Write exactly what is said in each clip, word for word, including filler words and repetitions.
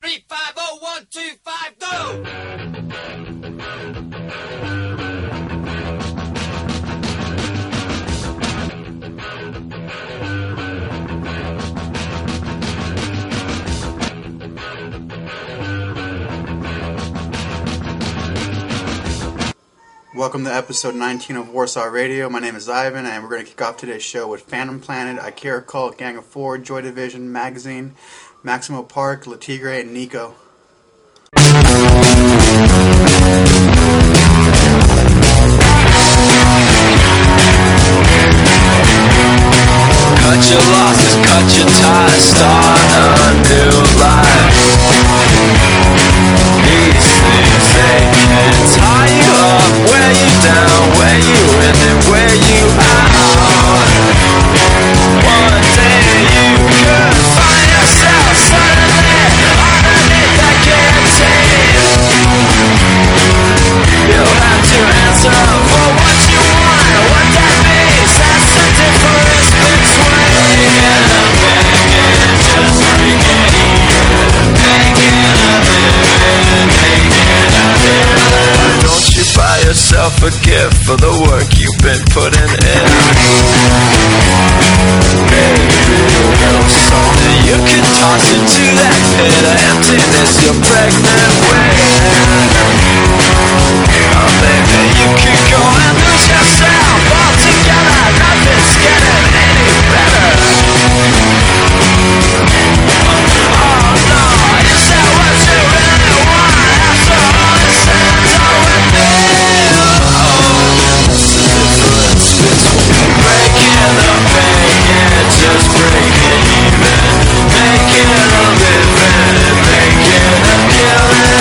Three, five, oh, one, two, five, go! Welcome to episode nineteen of Warsaw Radio. My name is Ivan, and we're going to kick off today's show with Phantom Planet, Ikea Cult, Gang of Four, Joy Division, Magazine, Maximo Park, Le Tigre, and Nico. Cut your losses, cut your ties, start a new life. These things, they can tie you up, wear you down, wear you in and wear you out. One day you could find yourself suddenly underneath that guillotine. You'll have to answer for what you want, what that means. That's the difference between and a begging, just freaking even, making a living, making a living. Don't you buy yourself a gift for the work you've been putting in? Maybe a little something you can toss into that pit of emptiness you're pregnant with. Oh baby, you could go and lose yourself altogether. Nothing's getting any better. Oh no, is that what you really want? After all is said and done with me. Oh, what's the difference between breaking up, making, just breaking even, making a living, making a killing?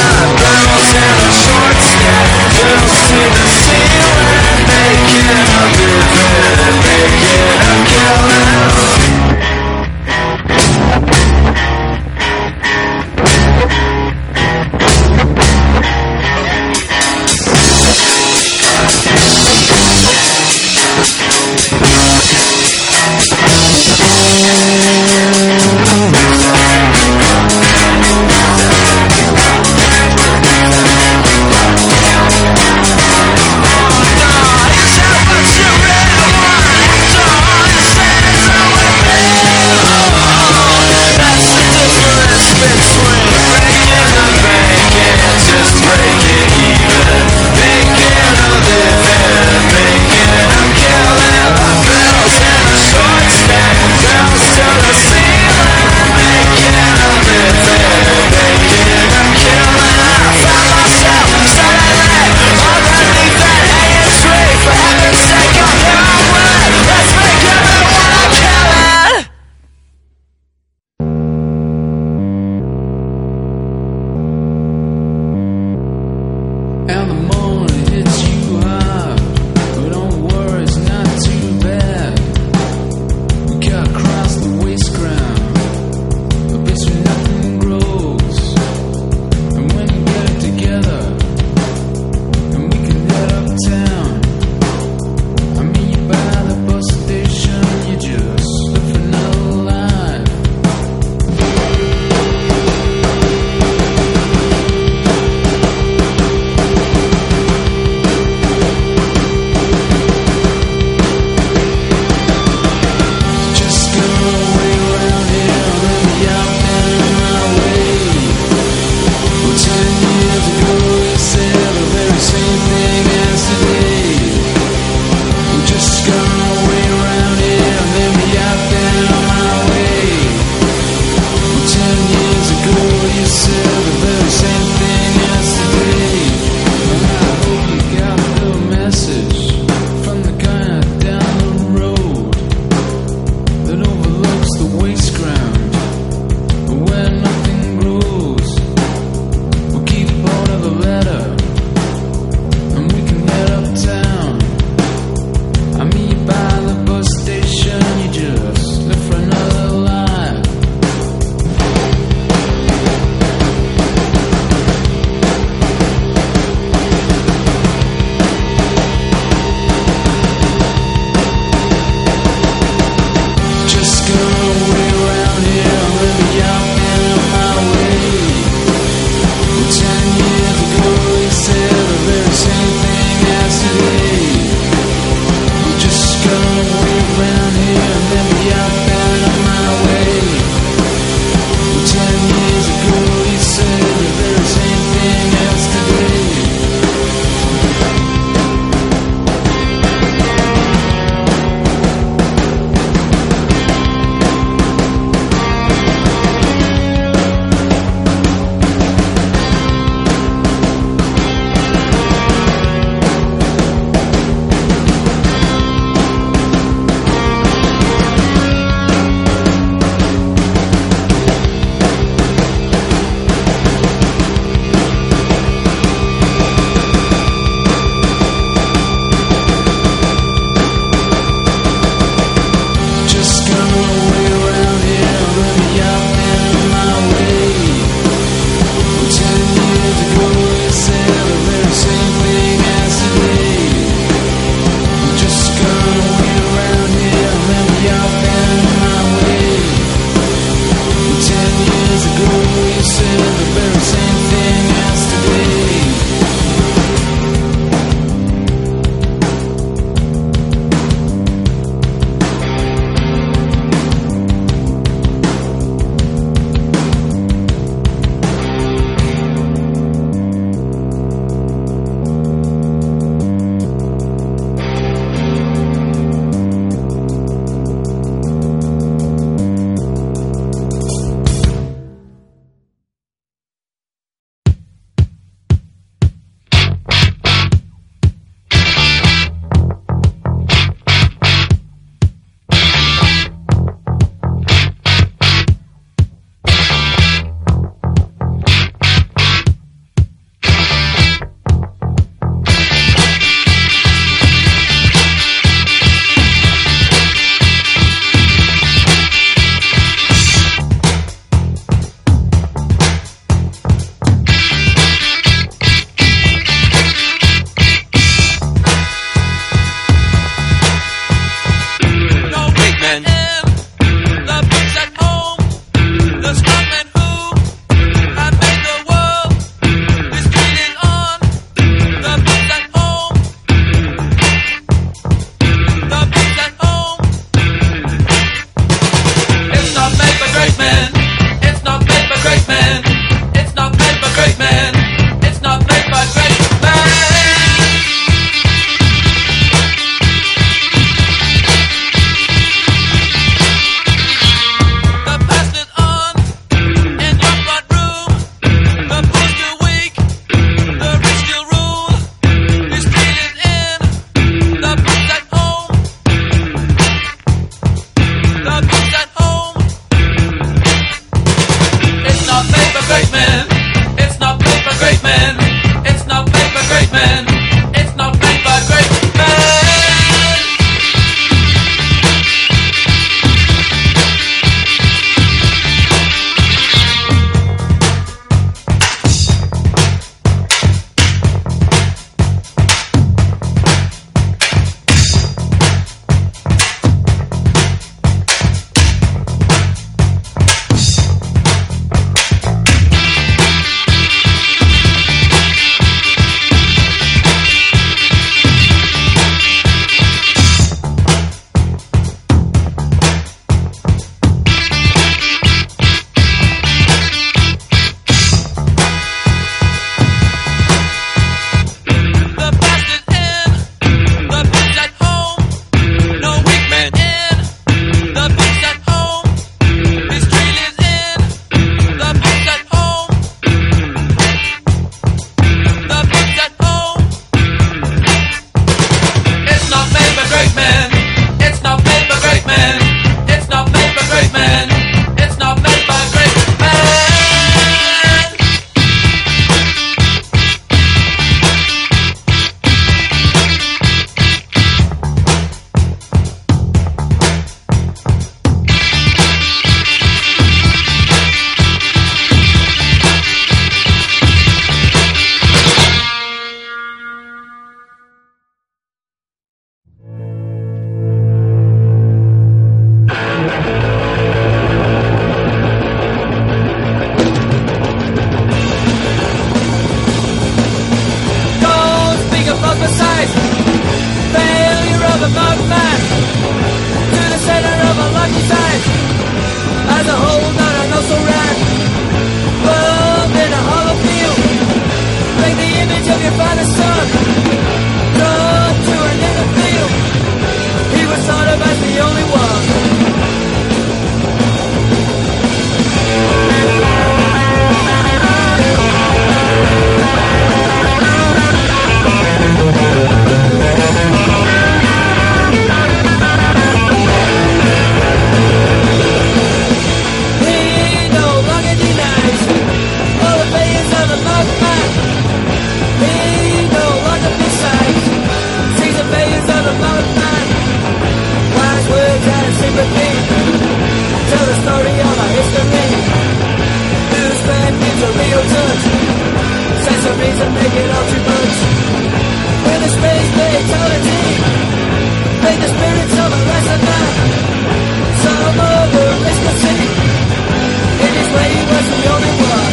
modern man. He no longer decides. Sees the failures of the modern man. Wise words and sympathy tell the story of our history. Newsman gives a real touch. Sensories that make it all too much. With a space fatality, make the spirits of a lesser man. Some other race could see. In his way he was the only one.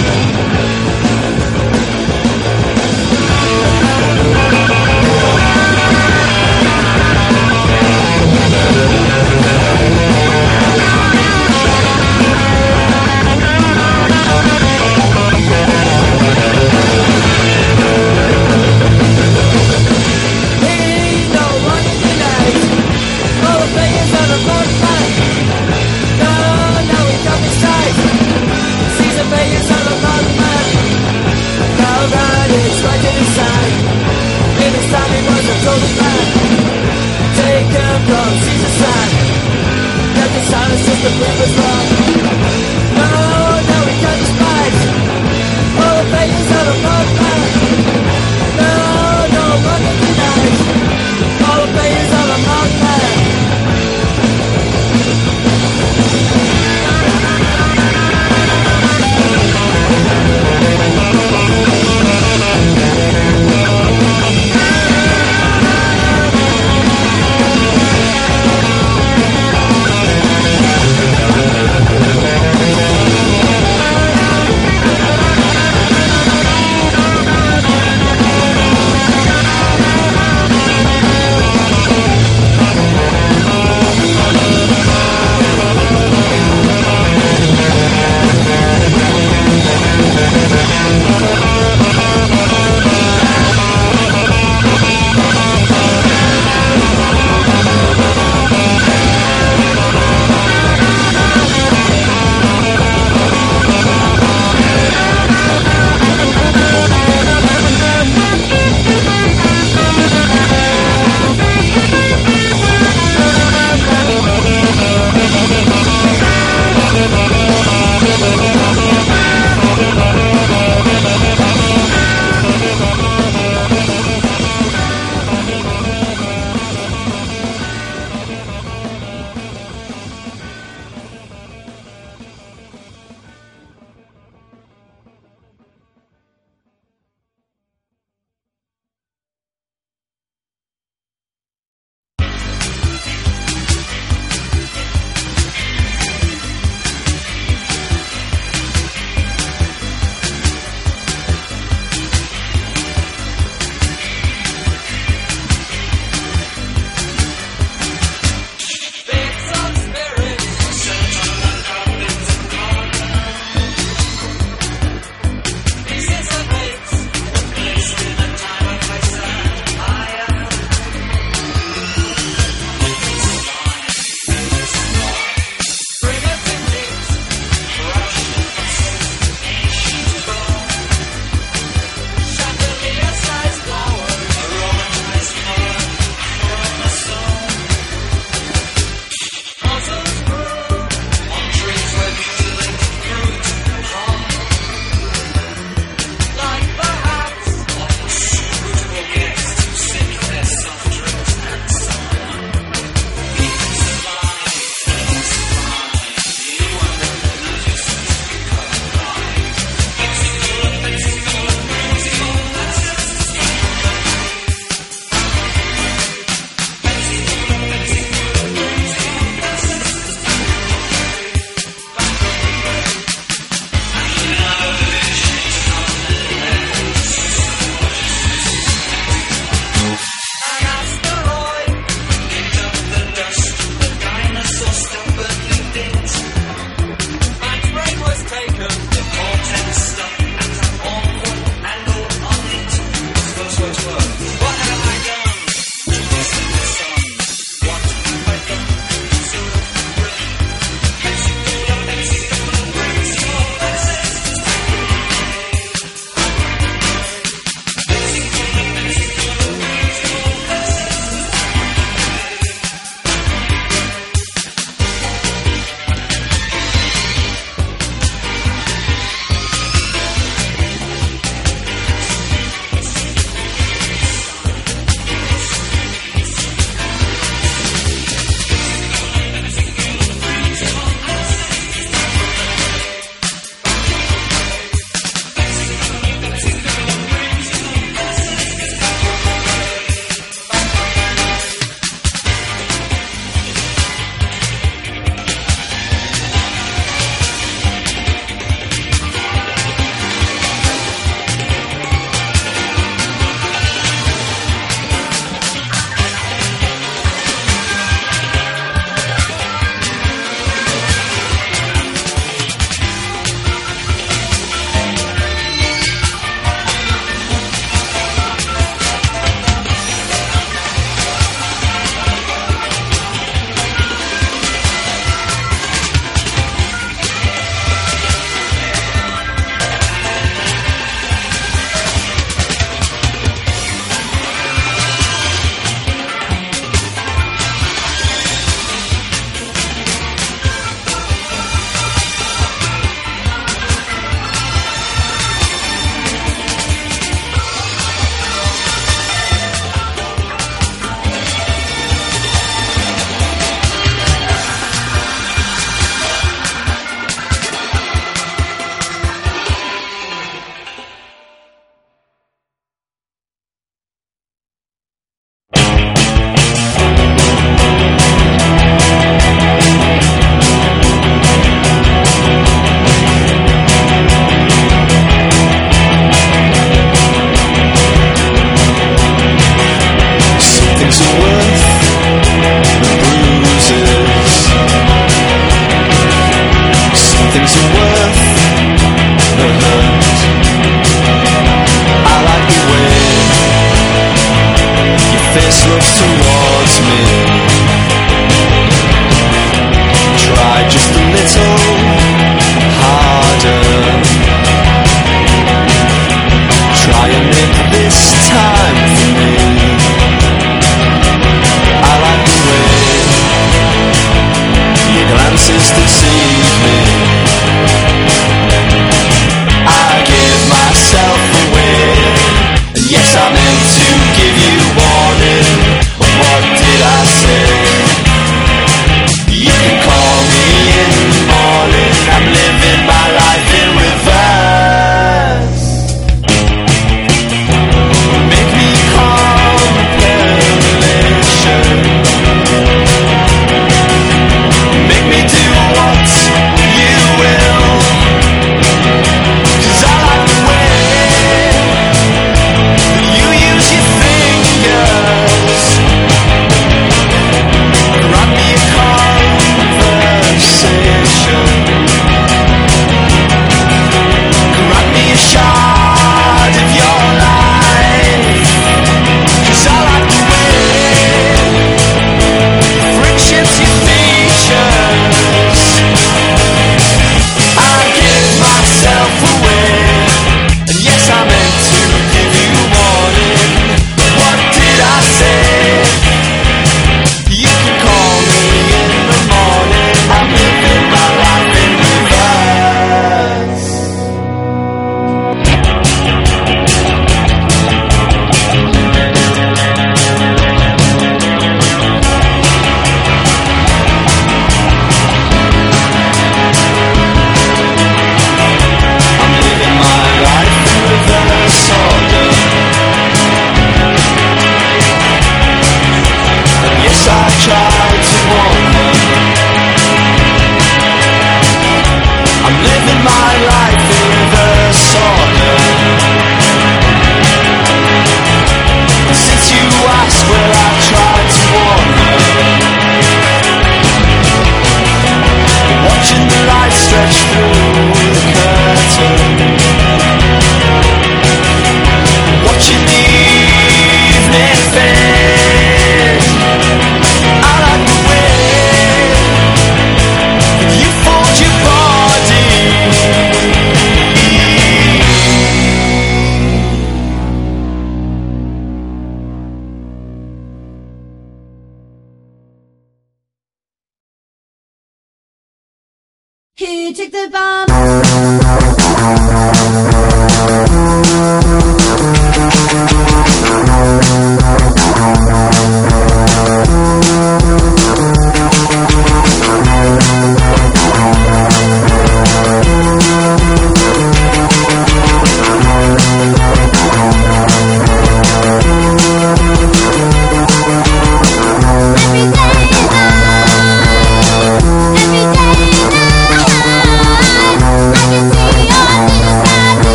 We'll be right back. me. Try just a little harder. Try and make this time for me. I like the way your glances deceive me. I give myself away. Yes, I meant to give you warning. What did I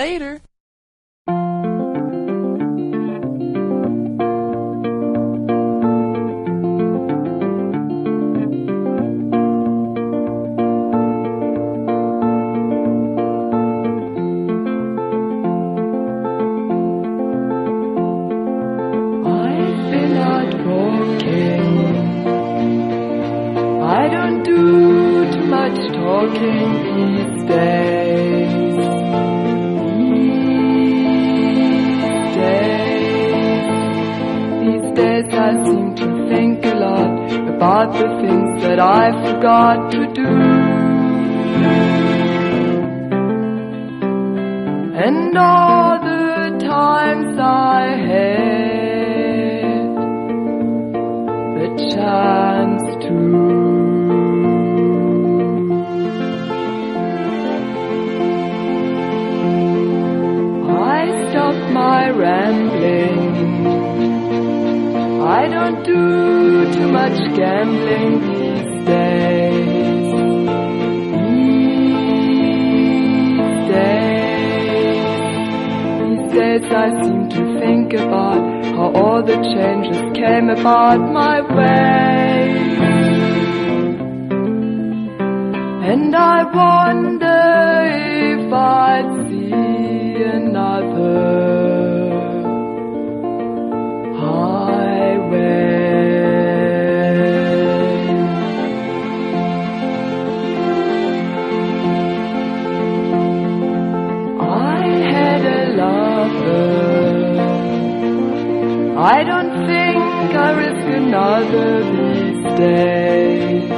later. Talking these days, these days, these days I seem to think a lot about the things that I forgot to do, and all the times I had the chance to. My rambling, I don't do too much gambling these days, these days, these days I seem to think about how all the changes came about my way, and I wonder if I'd see another I don't think I risk another these days,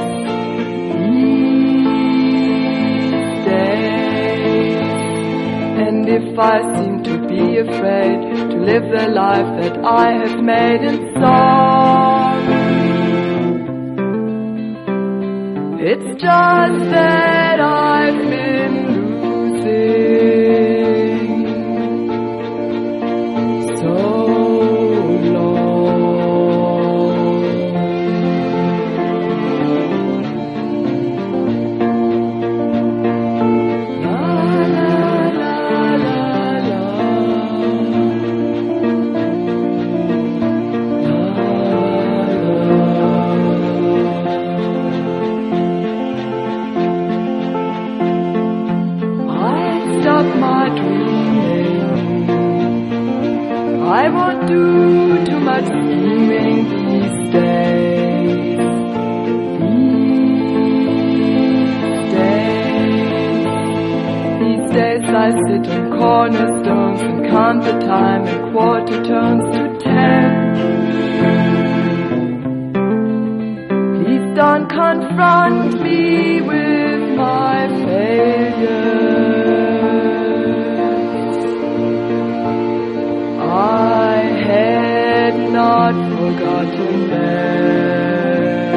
these days. And if I seem to be afraid to live the life that I have made in song, it's just that I've been losing so. I won't do too much scheming these days, these days, these days I sit on cornerstones and count the time in quarter turns to ten. Please don't confront me with my failure. I had not forgotten them.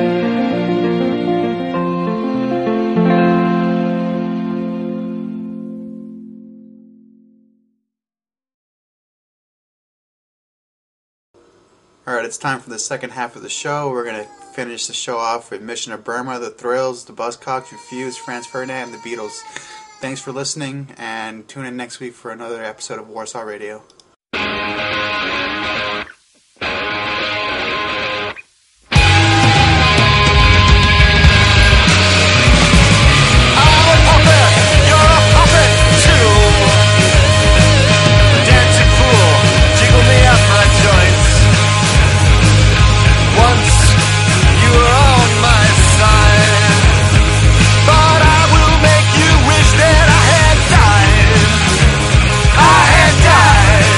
Alright, it's time for the second half of the show. We're going to finish the show off with Mission to Burma, The Thrills, The Buzzcocks, Refused, Franz Ferdinand, and The Beatles. Thanks for listening, and tune in next week for another episode of Warsaw Radio. I had died.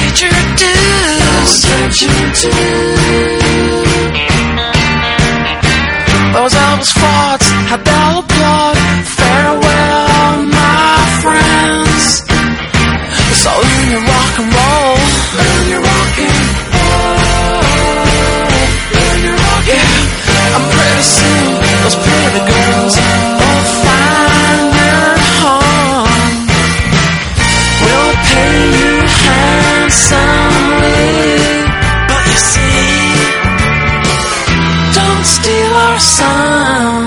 paid your dues. Attention to those elbows fought, had they'll applaud. Farewell, my friends. So learn your rock and roll. Learn your rock and roll. Learn your rock and roll. Yeah, I'm pretty soon those pretty girls will find their home. We'll pay you handsomely, but you see, don't steal our sun.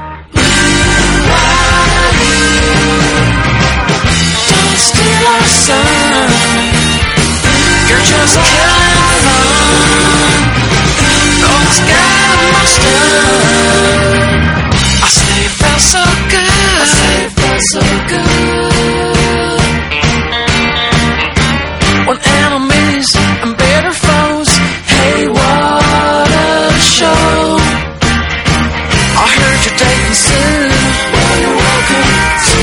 Don't steal our sun. You're just killing fun. Those guys must done. I say it felt so good. I say it felt so good. When enemies and bitter foes, hey, what a show. I heard you're dating soon. Well, you're welcome to.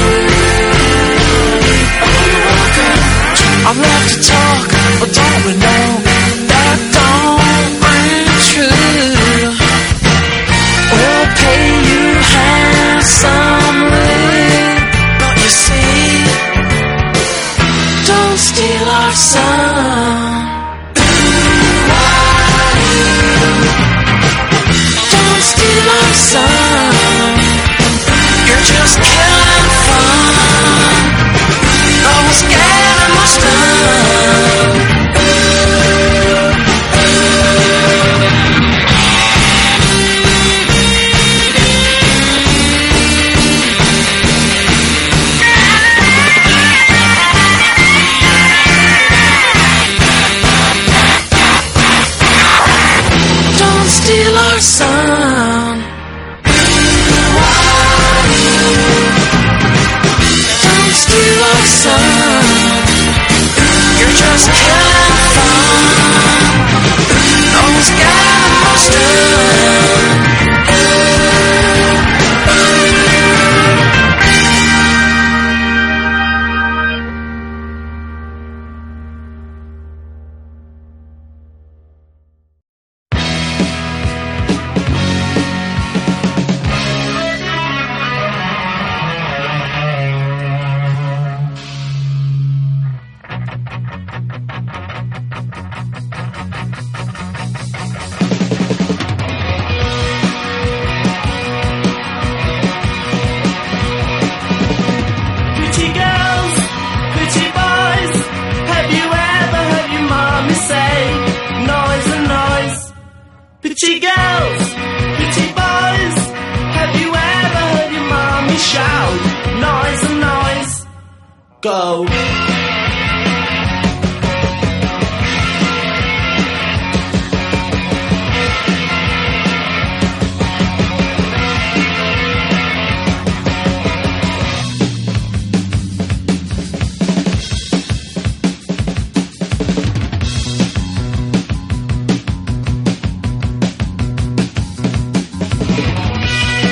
Well, you're welcome to. I'd love to talk, but don't we know that don't ring true. We'll pay you handsomely, but you see, don't steal our sun. Don't steal our sun. You're just killing fun. Those getting us done. Don't steal our sun. Don't steal our sun. You're just killing fun. Those guys must done. Pretty girls, pretty boys, have you ever heard your mommy say, noise and noise? Pretty girls, pretty boys, have you ever heard your mommy shout, noise and noise? Go.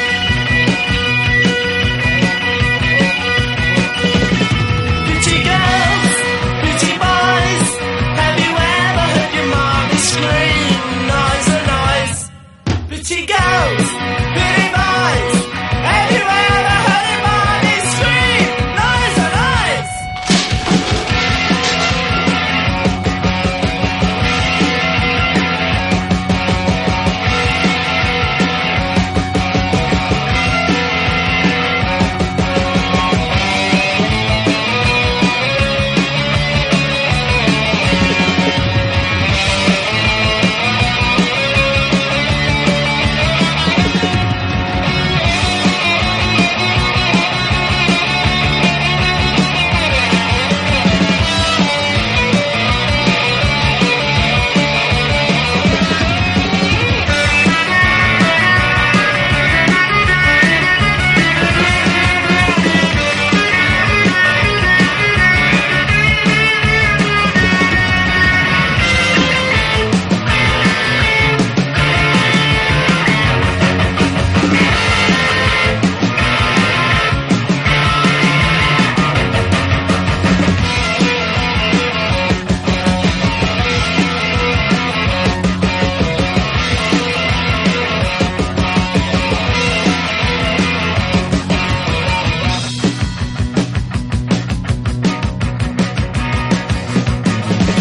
Pretty girls,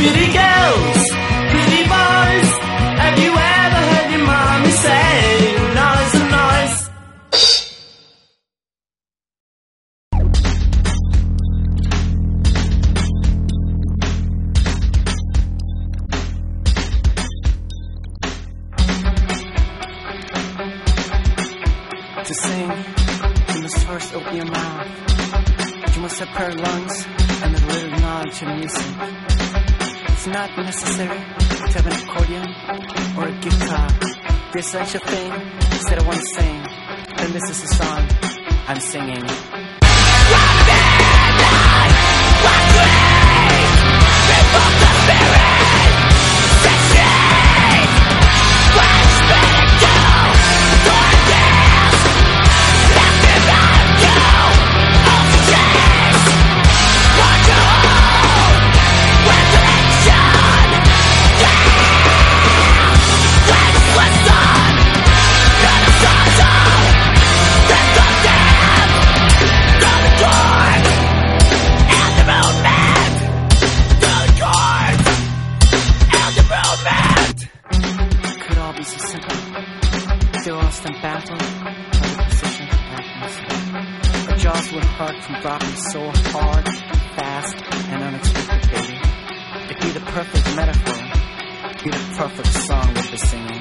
Pretty girls, pretty boys, have you ever heard your mommy say noise and noise? To sing, you must first open your mouth. You must have pair of lungs and a little knowledge of music. It's not necessary to have an accordion or a guitar. The essential thing is that I want to sing. Then this is the song I'm singing. From dropping so hard, fast, and unexpected, baby. It'd be the perfect metaphor. It'd be the perfect song with the singing.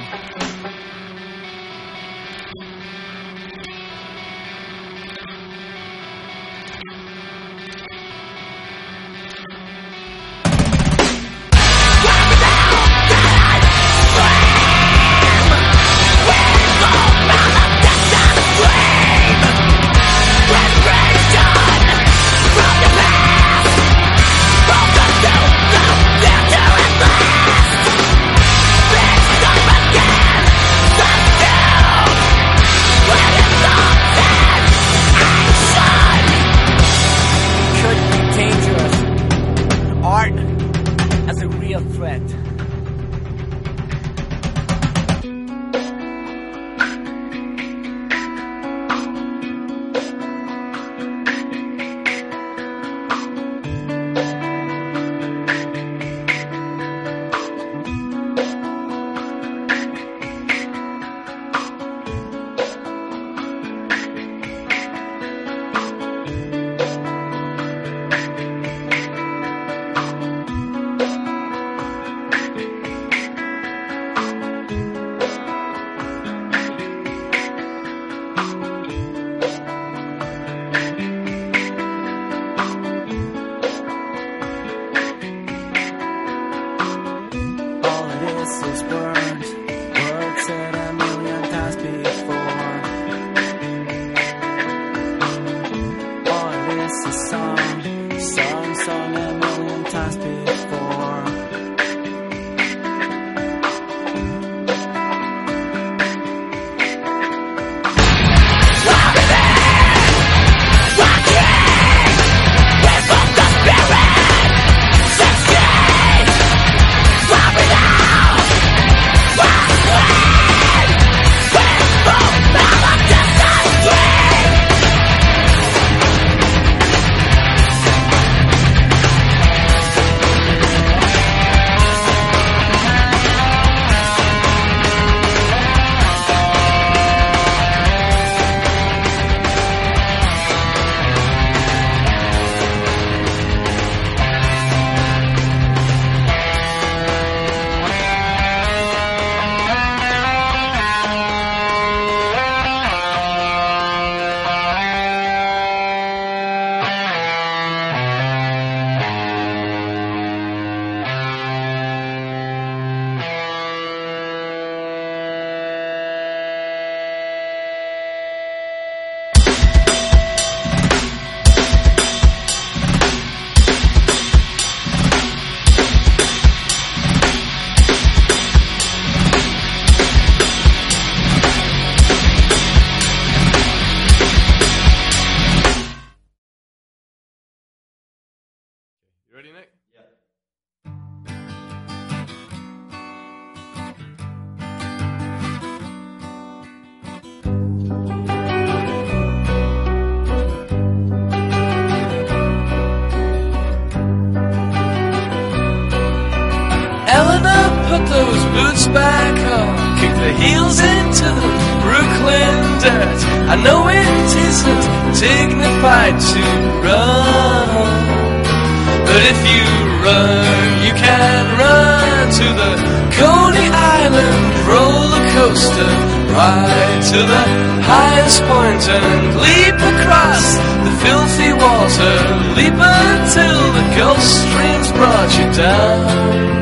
boots back on, kick the heels into the Brooklyn dirt. I know it isn't dignified to run, but if you run, you can run to the Coney Island roller coaster, ride to the highest point and leap across the filthy water, leap until the Gulf Stream's brought you down.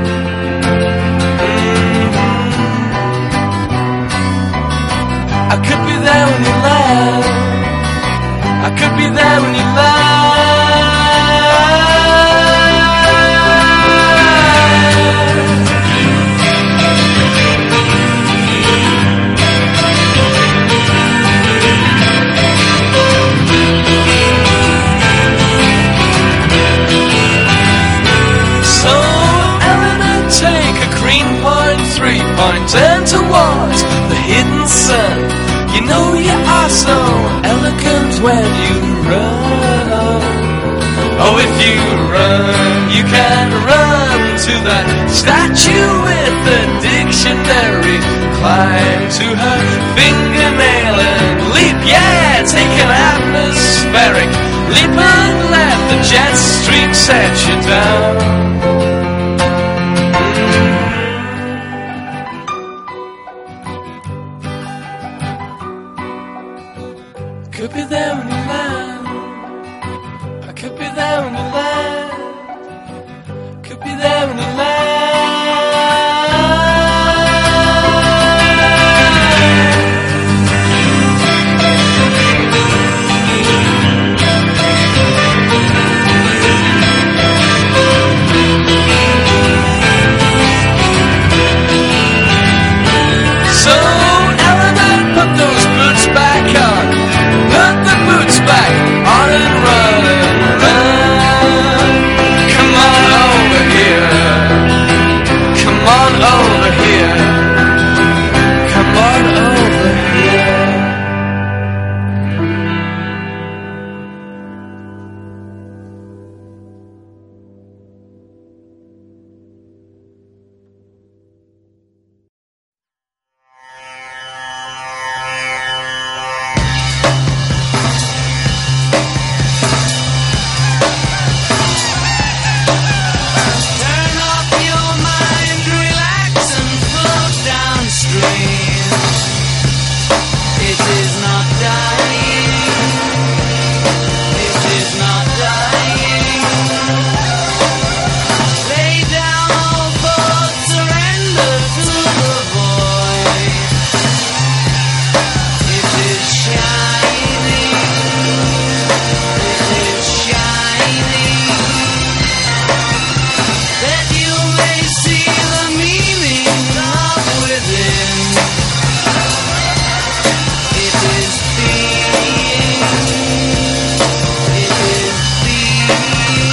I could be there when you land. I could be there when you land. So, Eleanor, take a green point, three point, turn towards the hidden sun. You know you are so elegant when you run. Oh, if you run, you can run to that statue with the dictionary. Climb to her fingernail and leap, yeah, take an atmospheric leap and let the jet stream set you down. Could be there when you land. I could be there when you land. Could be there when you land. So, Eleanor, put those boots back on. Put the boots back on and run and run. Come on over here. Come on over here. Come on over here. Turn off your mind, relax and float downstream. It is not dying. It is not dying. Lay down all thoughts, surrender to the void. It is shining. It is shining. That you may see the meaning of within. It is being. It is being.